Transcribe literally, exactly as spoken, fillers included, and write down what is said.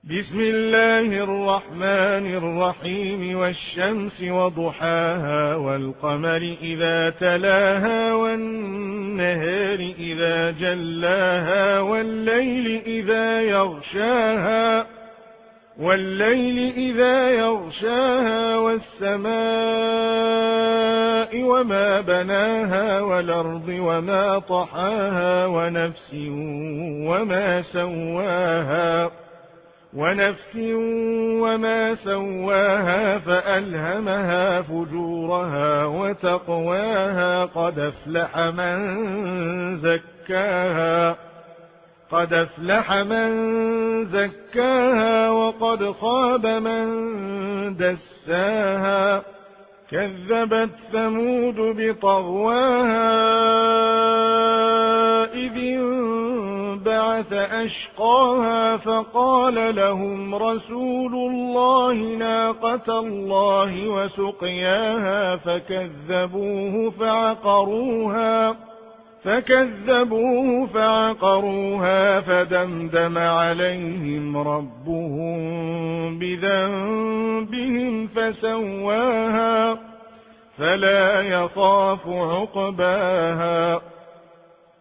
بسم الله الرحمن الرحيم والشمس وضحاها والقمر إذا تلاها والنهار إذا جلاها والليل إذا يغشاها والليل إذا يغشاها والسماء وما بناها والأرض وما طحاها ونفس وما سواها ونفس وما سواها فألهمها فجورها وتقواها قد أفلح من زكاها قد أفلح من زكاها وقد خاب من دساها كذبت ثمود بطغواها إذ انبعث أشقاها فقال لهم رسول الله ناقة الله وسقياها فكذبوه فعقروها فكذبوه فعقروها فدمدم عليهم ربهم بذنبهم فسواها فلا يخاف عقباها.